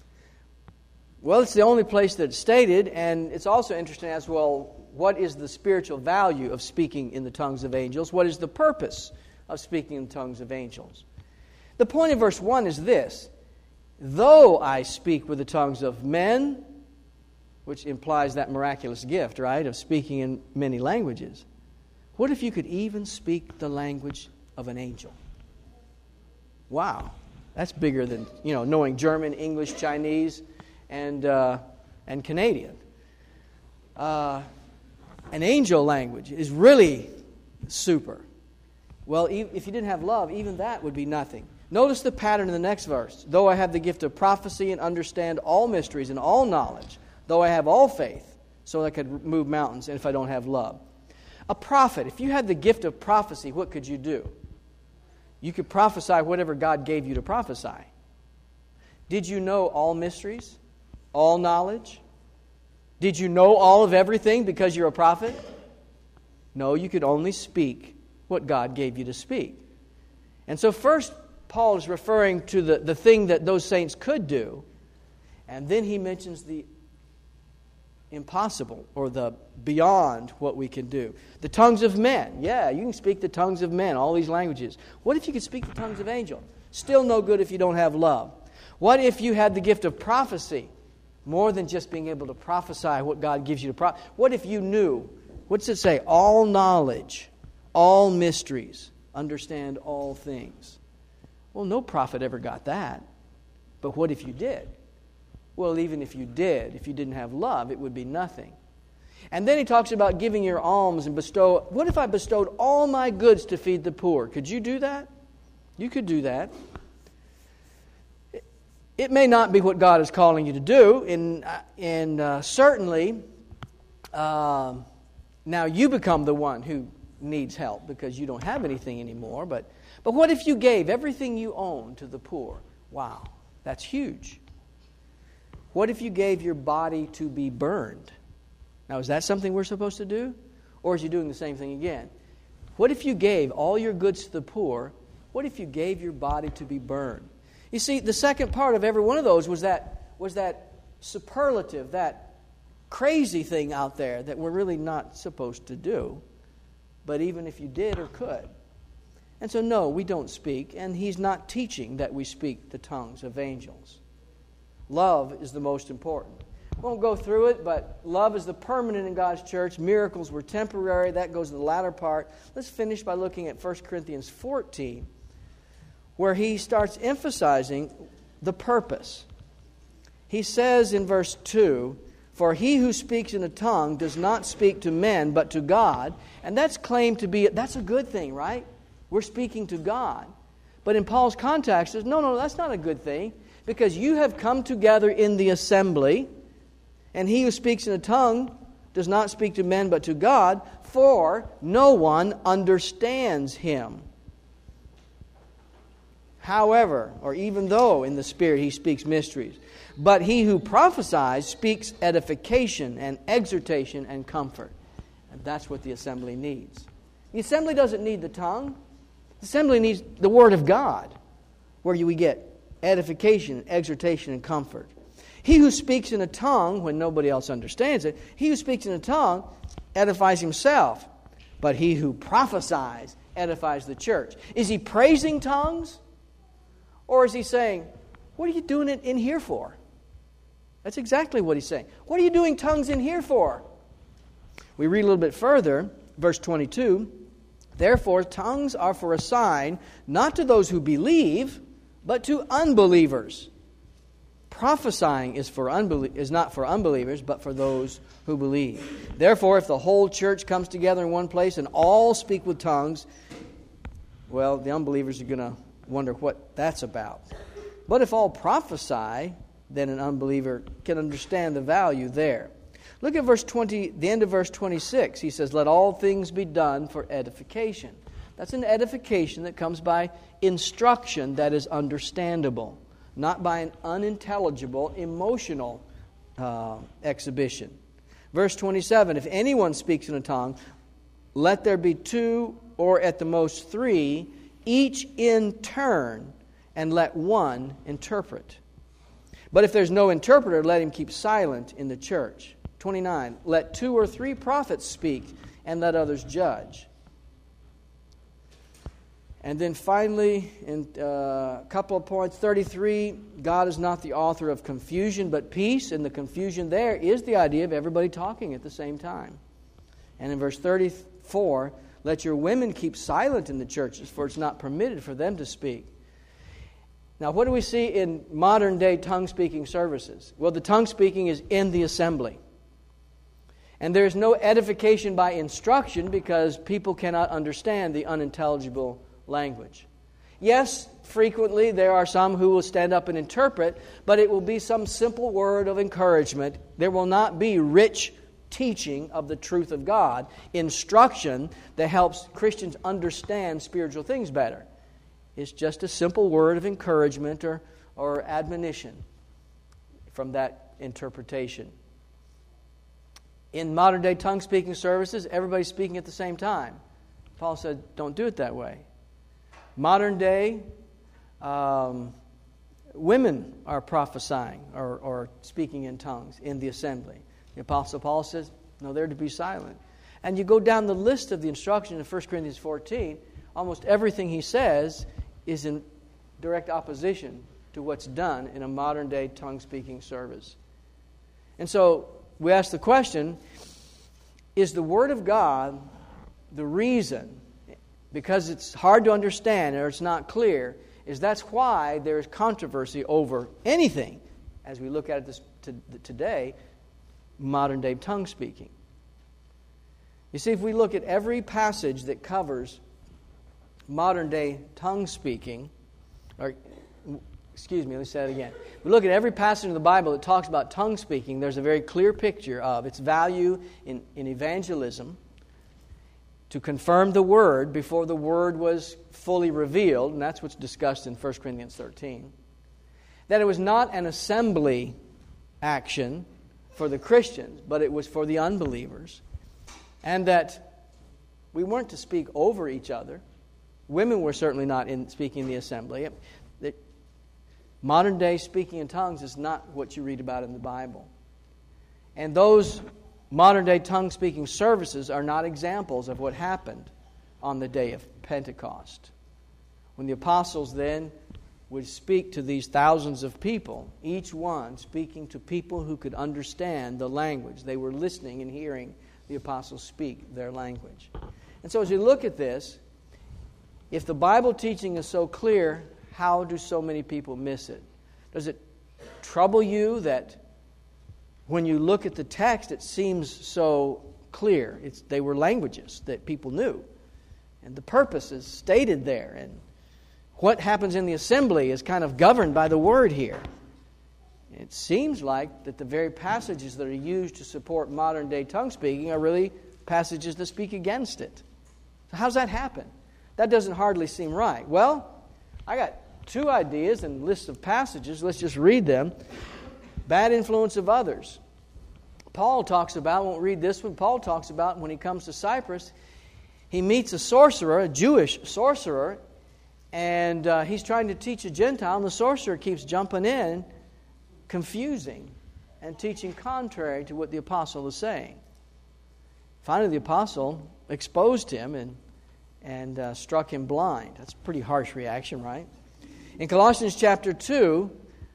Well, it's the only place that it's stated, and it's also interesting as well, what is the spiritual value of speaking in the tongues of angels? What is the purpose of speaking in the tongues of angels? The point of verse one is this: though I speak with the tongues of men, which implies that miraculous gift, right, of speaking in many languages. What if you could even speak the language of an angel? Wow, that's bigger than, you know, knowing German, English, Chinese, and uh, and Canadian. Uh, an angel language is really super. Well, if you didn't have love, even that would be nothing. Notice the pattern in the next verse. Though I have the gift of prophecy and understand all mysteries and all knowledge, though I have all faith, so I could move mountains, and if I don't have love. A prophet, if you had the gift of prophecy, what could you do? You could prophesy whatever God gave you to prophesy. Did you know all mysteries? All knowledge? Did you know all of everything because you're a prophet? No, you could only speak what God gave you to speak. And so first, Paul is referring to the, the thing that those saints could do, and then he mentions the impossible, or the beyond what we can do. The tongues of men. Yeah, you can speak the tongues of men, all these languages. What if you could speak the tongues of angels? Still no good if you don't have love. What if you had the gift of prophecy? More than just being able to prophesy what God gives you to prophesy. What if you knew? What's it say? All knowledge, all mysteries, understand all things. Well, no prophet ever got that. But what if you did? Well, even if you did, if you didn't have love, it would be nothing. And then he talks about giving your alms and bestow. What if I bestowed all my goods to feed the poor? Could you do that? You could do that. It may not be what God is calling you to do, and, and uh, certainly uh, now you become the one who needs help because you don't have anything anymore. But, but what if you gave everything you own to the poor? Wow, that's huge. What if you gave your body to be burned? Now, is that something we're supposed to do? Or is he doing the same thing again? What if you gave all your goods to the poor? What if you gave your body to be burned? You see, the second part of every one of those was that, was that superlative, that crazy thing out there that we're really not supposed to do. But even if you did or could. And so, no, we don't speak, and he's not teaching that we speak the tongues of angels. Love is the most important. Won't go through it, but love is the permanent in God's church. Miracles were temporary. That goes to the latter part. Let's finish by looking at First Corinthians fourteen, where he starts emphasizing the purpose. He says in verse two, "For he who speaks in a tongue does not speak to men, but to God." And that's claimed to be, that's a good thing, right? We're speaking to God. But in Paul's context, says, no, no, that's not a good thing, because you have come together in the assembly, and he who speaks in a tongue does not speak to men, but to God, for no one understands him. However, or even though in the Spirit he speaks mysteries, but he who prophesies speaks edification and exhortation and comfort. And that's what the assembly needs. The assembly doesn't need the tongue. The assembly needs the Word of God, where we get edification, exhortation, and comfort. He who speaks in a tongue, when nobody else understands it, he who speaks in a tongue edifies himself, but he who prophesies edifies the church. Is he praising tongues? Or is he saying, what are you doing it in here for? That's exactly what he's saying. What are you doing tongues in here for? We read a little bit further, verse twenty-two. Therefore, tongues are for a sign, not to those who believe, but to unbelievers. Prophesying is for unbelie- is not for unbelievers, but for those who believe. Therefore, if the whole church comes together in one place and all speak with tongues, well, the unbelievers are going to wonder what that's about. But if all prophesy, then an unbeliever can understand the value there. Look at verse twenty, the end of verse twenty-six. He says, "Let all things be done for edification." That's an edification that comes by instruction that is understandable, not by an unintelligible, emotional uh, exhibition. Verse twenty-seven, "If anyone speaks in a tongue, let there be two or at the most three, each in turn, and let one interpret. But if there's no interpreter, let him keep silent in the church." twenty-nine, "Let two or three prophets speak, and let others judge." And then finally, in uh, a couple of points, thirty-three, God is not the author of confusion, but peace. And the confusion there is the idea of everybody talking at the same time. And in verse thirty-four, "Let your women keep silent in the churches, for it's not permitted for them to speak." Now, what do we see in modern-day tongue-speaking services? Well, the tongue-speaking is in the assembly. And there's no edification by instruction because people cannot understand the unintelligible language. Yes, frequently there are some who will stand up and interpret, but it will be some simple word of encouragement. There will not be rich teaching of the truth of God, instruction that helps Christians understand spiritual things better. It's just a simple word of encouragement or, or admonition from that interpretation. In modern-day tongue-speaking services, everybody's speaking at the same time. Paul said, don't do it that way. Modern-day um, women are prophesying or, or speaking in tongues in the assembly. The Apostle Paul says, no, they're to be silent. And you go down the list of the instruction in First Corinthians fourteen, almost everything he says is in direct opposition to what's done in a modern-day tongue-speaking service. And so we ask the question, is the Word of God the reason, because it's hard to understand or it's not clear, is that's why there is controversy over anything, as we look at it this, to, today, modern-day tongue-speaking. You see, if we look at every passage that covers modern-day tongue-speaking, or excuse me, let me say that again. If we look at every passage in the Bible that talks about tongue-speaking, there's a very clear picture of its value in, in evangelism, to confirm the Word before the Word was fully revealed, and that's what's discussed in First Corinthians thirteen. That it was not an assembly action for the Christians, but it was for the unbelievers. And that we weren't to speak over each other. Women were certainly not in speaking in the assembly. That modern day speaking in tongues is not what you read about in the Bible. And those modern day tongue speaking services are not examples of what happened on the day of Pentecost, when the apostles then would speak to these thousands of people, each one speaking to people who could understand the language. They were listening and hearing the apostles speak their language. And so as you look at this, if the Bible teaching is so clear, how do so many people miss it? Does it trouble you that when you look at the text, it seems so clear? It's, they were languages that people knew. And the purpose is stated there. And what happens in the assembly is kind of governed by the Word here. It seems like that the very passages that are used to support modern-day tongue speaking are really passages that speak against it. So how does that happen? That doesn't hardly seem right. Well, I got two ideas and lists of passages. Let's just read them. Bad influence of others. Paul talks about, I won't read this one, Paul talks about when he comes to Cyprus, he meets a sorcerer, a Jewish sorcerer, and uh, he's trying to teach a Gentile, and the sorcerer keeps jumping in, confusing, and teaching contrary to what the apostle is saying. Finally, the apostle exposed him and, and uh, struck him blind. That's a pretty harsh reaction, right? In Colossians chapter two,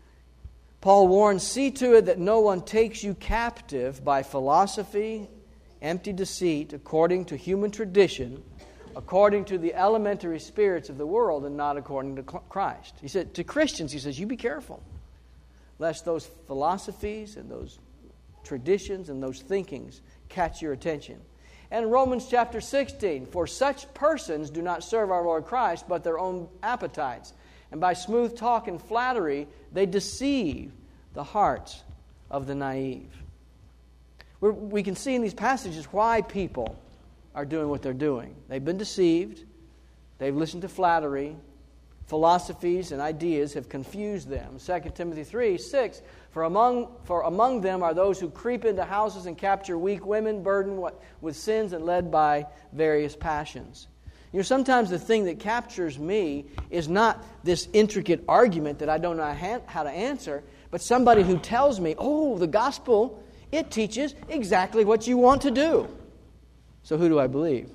Paul warns, "See to it that no one takes you captive by philosophy, empty deceit, according to human tradition, according to the elementary spirits of the world, and not according to Christ." He said to Christians, he says, you be careful, lest those philosophies and those traditions and those thinkings catch your attention. And in Romans chapter sixteen, "For such persons do not serve our Lord Christ, but their own appetites. And by smooth talk and flattery, they deceive the hearts of the naive." We're, we can see in these passages why people are doing what they're doing. They've been deceived. They've listened to flattery. Philosophies and ideas have confused them. Second Timothy three six, for among, for among them are those who creep into houses and capture weak women, burdened what, with sins and led by various passions. You know, sometimes the thing that captures me is not this intricate argument that I don't know how to answer, but somebody who tells me, oh, the gospel, it teaches exactly what you want to do. So who do I believe?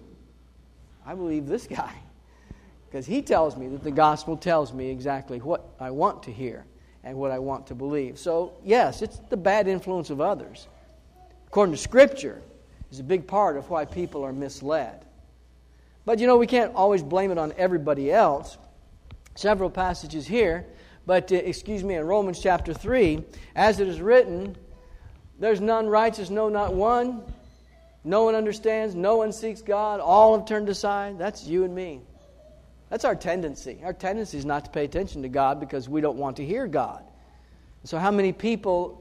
I believe this guy. Because he tells me that the gospel tells me exactly what I want to hear and what I want to believe. So, yes, it's the bad influence of others. According to Scripture, is a big part of why people are misled. But, you know, we can't always blame it on everybody else. Several passages here, but, uh, excuse me, in Romans chapter three, as it is written, "There's none righteous, no, not one. No one understands, no one seeks God. All have turned aside." That's you and me. That's our tendency. Our tendency is not to pay attention to God because we don't want to hear God. So how many people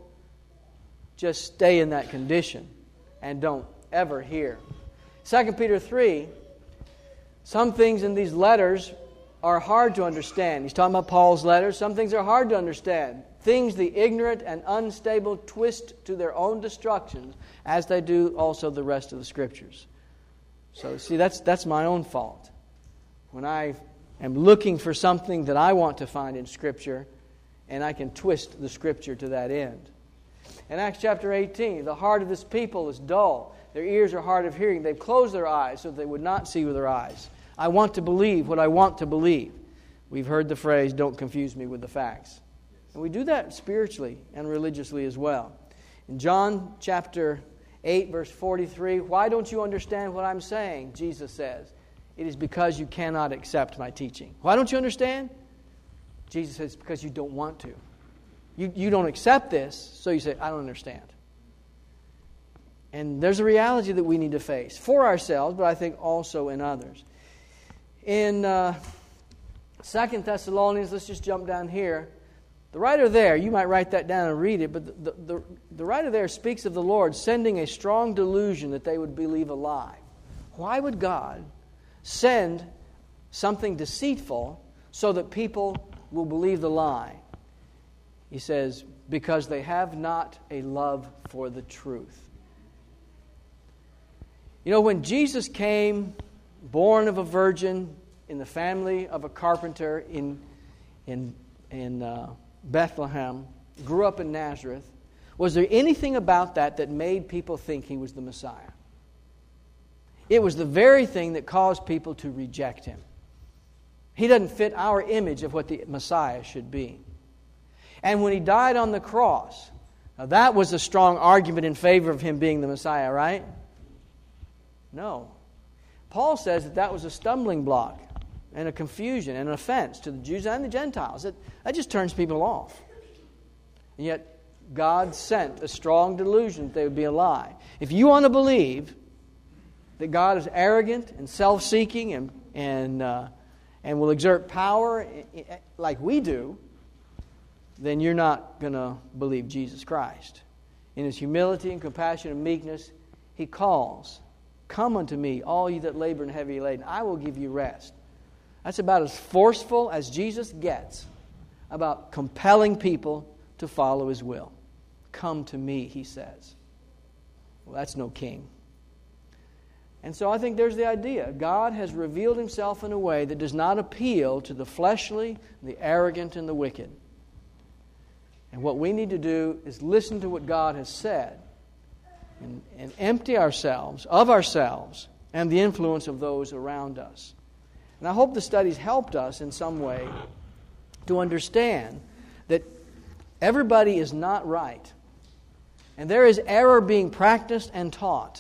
just stay in that condition and don't ever hear? Second Peter three, some things in these letters are hard to understand. He's talking about Paul's letters. Some things are hard to understand. Things the ignorant and unstable twist to their own destructions, as they do also the rest of the Scriptures. So, see, that's that's my own fault. When I am looking for something that I want to find in Scripture, and I can twist the Scripture to that end. In Acts chapter eighteen, "The heart of this people is dull. Their ears are hard of hearing. They've closed their eyes so that they would not see with their eyes. I want to believe what I want to believe." We've heard the phrase, "Don't confuse me with the facts." And we do that spiritually and religiously as well. In John chapter eight, verse forty-three, "Why don't you understand what I'm saying?" Jesus says. "It is because you cannot accept my teaching." Why don't you understand? Jesus says, because you don't want to. You, you don't accept this, so you say, "I don't understand." And there's a reality that we need to face for ourselves, but I think also in others. In uh, Second Thessalonians, let's just jump down here. The writer there, you might write that down and read it, but the, the, the, the writer there speaks of the Lord sending a strong delusion that they would believe a lie. Why would God send something deceitful so that people will believe the lie? He says, because they have not a love for the truth. You know, when Jesus came, born of a virgin, in the family of a carpenter in, in, in uh, Bethlehem, grew up in Nazareth, was there anything about that that made people think He was the Messiah? It was the very thing that caused people to reject Him. He doesn't fit our image of what the Messiah should be. And when He died on the cross, now that was a strong argument in favor of Him being the Messiah, right? No. Paul says that that was a stumbling block and a confusion and an offense to the Jews and the Gentiles. That, that just turns people off. And yet, God sent a strong delusion that they would be a lie. If you want to believe that God is arrogant and self-seeking and and uh, and will exert power like we do, then you're not going to believe Jesus Christ. In His humility and compassion and meekness, He calls, "Come unto me, all ye that labor and heavy laden, I will give you rest." That's about as forceful as Jesus gets about compelling people to follow His will. "Come to me," He says. Well, that's no king. And so I think there's the idea. God has revealed Himself in a way that does not appeal to the fleshly, the arrogant, and the wicked. And what we need to do is listen to what God has said and, and empty ourselves of ourselves and the influence of those around us. And I hope the studies helped us in some way to understand that everybody is not right. And there is error being practiced and taught.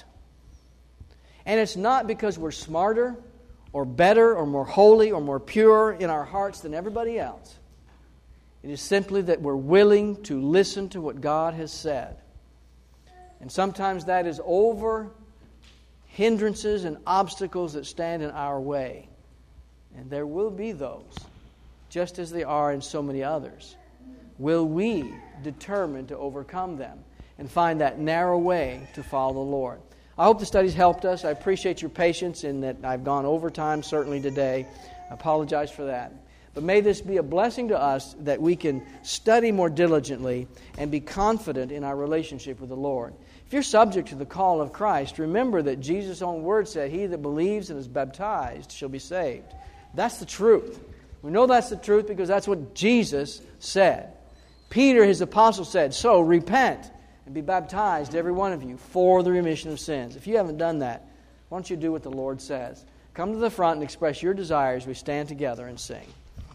And it's not because we're smarter or better or more holy or more pure in our hearts than everybody else. It is simply that we're willing to listen to what God has said. And sometimes that is over hindrances and obstacles that stand in our way. And there will be those, just as there are in so many others. Will we determine to overcome them and find that narrow way to follow the Lord? I hope the studies helped us. I appreciate your patience in that I've gone over time, certainly today. I apologize for that. But may this be a blessing to us that we can study more diligently and be confident in our relationship with the Lord. If you're subject to the call of Christ, remember that Jesus' own word said, "He that believes and is baptized shall be saved." That's the truth. We know that's the truth because that's what Jesus said. Peter, His apostle, said, "So repent and be baptized, every one of you, for the remission of sins." If you haven't done that, why don't you do what the Lord says? Come to the front and express your desires. We stand together and sing.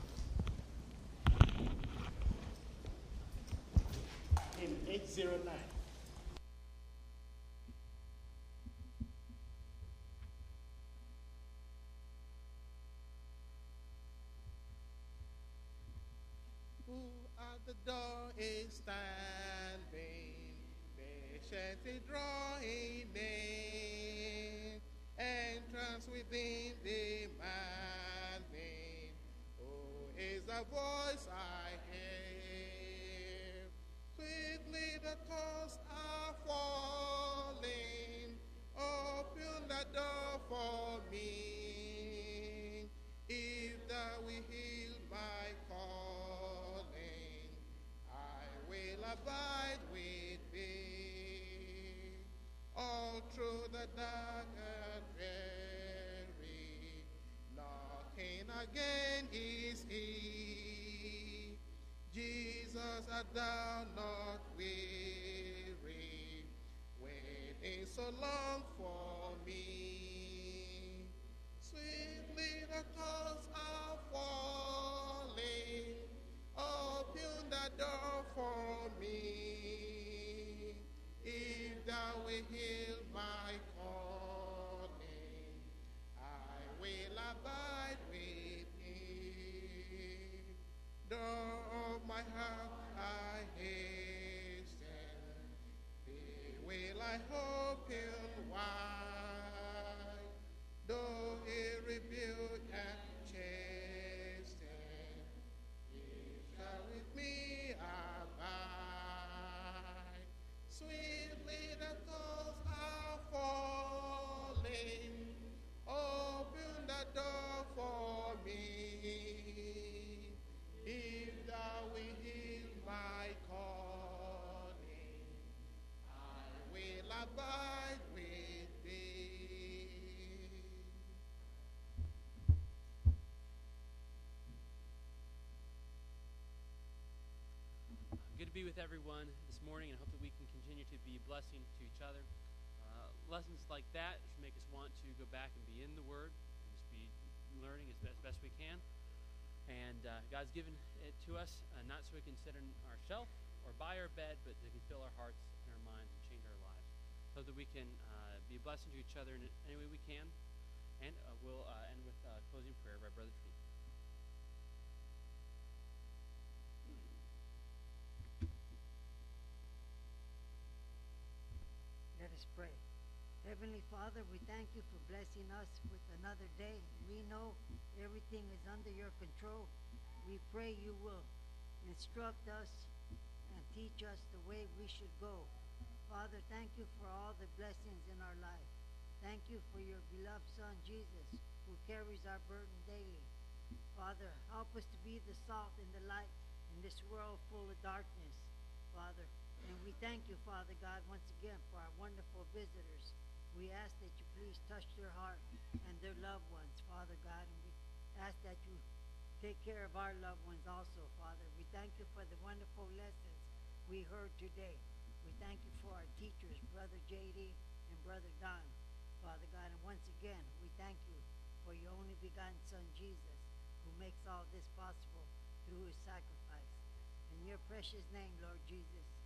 In eight oh nine. Who at the door is standing, patiently drawing near, entrance within demanding, who is the voice I hear? Sweetly the toes are falling, open the door for me. If thou wilt heal my calling, I will abide with thee. All through the dark and dreary, knocking again is He. Jesus, art thou not weary, waiting so long for me? Sweetly the calls are falling, open the door for me. If thou wilt heal my calling, I will abide with thee. Door of my heart I hasten, thee will I open wide. Though He rebuke and chasten, He shall with me abide. Sweetly the calls are falling, open the door for me. If thou wilt heal my calling, I will abide with thee. Good to be with everyone this morning, and I hope that we can continue to be a blessing to each other. Uh, lessons like that should make us want to go back and be in the Word and just be learning as best, best we can. And uh, God's given it to us uh, not so we can sit on our shelf or by our bed, but that can fill our hearts and our minds and change our lives, so that we can uh, be a blessing to each other in any way we can. And uh, we'll uh, end with uh, closing prayer by Brother Tree. Let us pray. Heavenly Father, we thank you for blessing us with another day. We know everything is under your control. We pray you will instruct us and teach us the way we should go. Father, thank you for all the blessings in our life. Thank you for your beloved Son, Jesus, who carries our burden daily. Father, help us to be the salt and the light in this world full of darkness, Father. And we thank you, Father God, once again for our wonderful visitors. We ask that you please touch their heart and their loved ones, Father God. And we ask that you take care of our loved ones also, Father. We thank you for the wonderful lessons we heard today. We thank you for our teachers, Brother J D and Brother Don, Father God. And once again, we thank you for your only begotten Son, Jesus, who makes all this possible through his sacrifice. In your precious name, Lord Jesus,